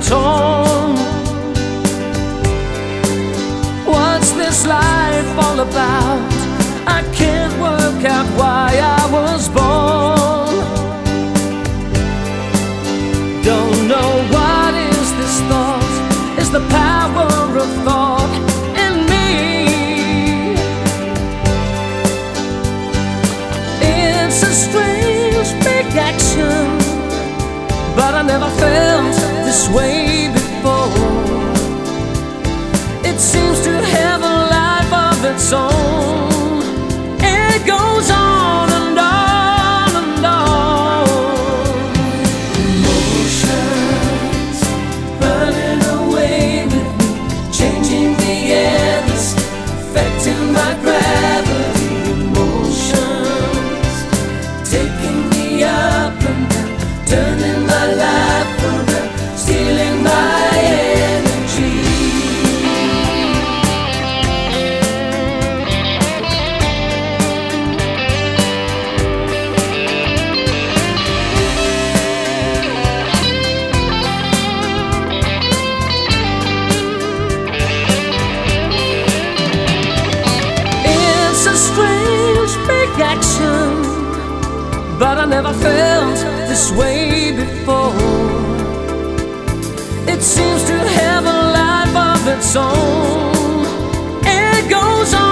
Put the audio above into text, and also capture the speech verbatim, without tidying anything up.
torn. What's this life all about? I can't work out why I was born. Don't know what is this thought, is the power of thought in me. It's a strange reaction, but I never felt this way before. It seems to have a life of its own. It goes on and on and on. Emotions running away with me, changing the endless, affecting my gravity. Emotions taking me up and down, turning my life around, stealing my energy. It's a strange reaction, but I never felt this way before. It seems to have a life of its own. It goes on.